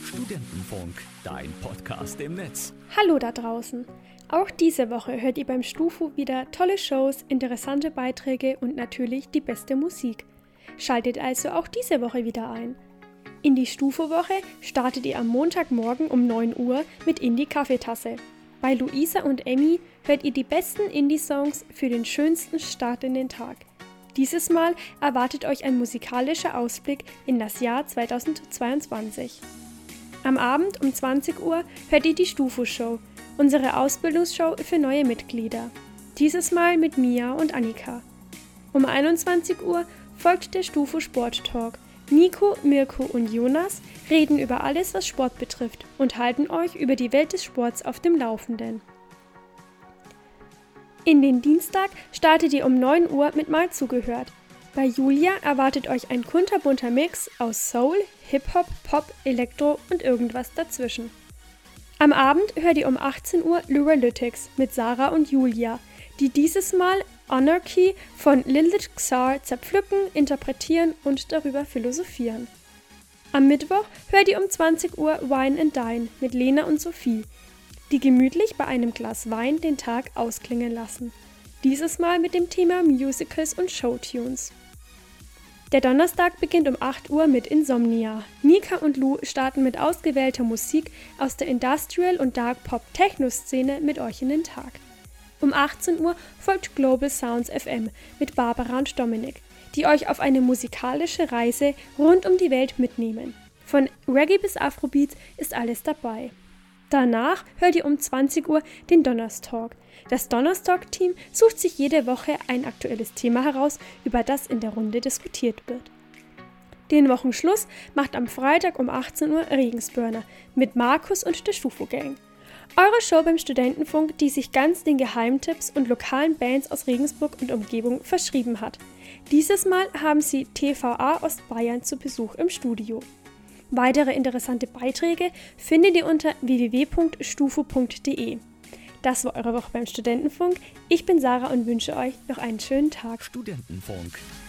Studentenfunk, dein Podcast im Netz. Hallo da draußen. Auch diese Woche hört ihr beim StuFu wieder tolle Shows, interessante Beiträge und natürlich die beste Musik. Schaltet also auch diese Woche wieder ein. In die StuFu-Woche startet ihr am Montagmorgen um 9 Uhr mit Indie Kaffeetasse. Bei Luisa und Emmy hört ihr die besten Indie-Songs für den schönsten Start in den Tag. Dieses Mal erwartet euch ein musikalischer Ausblick in das Jahr 2022. Am Abend um 20 Uhr hört ihr die StuFu-Show, unsere Ausbildungsshow für neue Mitglieder. Dieses Mal mit Mia und Annika. Um 21 Uhr folgt der StuFu Sport Talk. Nico, Mirko und Jonas reden über alles, was Sport betrifft und halten euch über die Welt des Sports auf dem Laufenden. In den Dienstag startet ihr um 9 Uhr mit Mal zugehört. Bei Julia erwartet euch ein kunterbunter Mix aus Soul, Hip-Hop, Pop, Elektro und irgendwas dazwischen. Am Abend hört ihr um 18 Uhr Lyralytics mit Sarah und Julia, die dieses Mal Anarchy von Lilith Xar zerpflücken, interpretieren und darüber philosophieren. Am Mittwoch hört ihr um 20 Uhr Wine and Dine mit Lena und Sophie, die gemütlich bei einem Glas Wein den Tag ausklingen lassen. Dieses Mal mit dem Thema Musicals und Showtunes. Der Donnerstag beginnt um 8 Uhr mit Insomnia. Nika und Lou starten mit ausgewählter Musik aus der Industrial- und Dark-Pop-Techno-Szene mit euch in den Tag. Um 18 Uhr folgt Global Sounds FM mit Barbara und Dominik, die euch auf eine musikalische Reise rund um die Welt mitnehmen. Von Reggae bis Afrobeats ist alles dabei. Danach hört ihr um 20 Uhr den Donnerstalk. Das Donnerstalk-Team sucht sich jede Woche ein aktuelles Thema heraus, über das in der Runde diskutiert wird. Den Wochenschluss macht am Freitag um 18 Uhr Regensburner mit Markus und der StuFu-Gang. Eure Show beim Studentenfunk, die sich ganz den Geheimtipps und lokalen Bands aus Regensburg und Umgebung verschrieben hat. Dieses Mal haben sie TVA Ostbayern zu Besuch im Studio. Weitere interessante Beiträge findet ihr unter www.stufu.de. Das war eure Woche beim Studentenfunk. Ich bin Sarah und wünsche euch noch einen schönen Tag. Studentenfunk.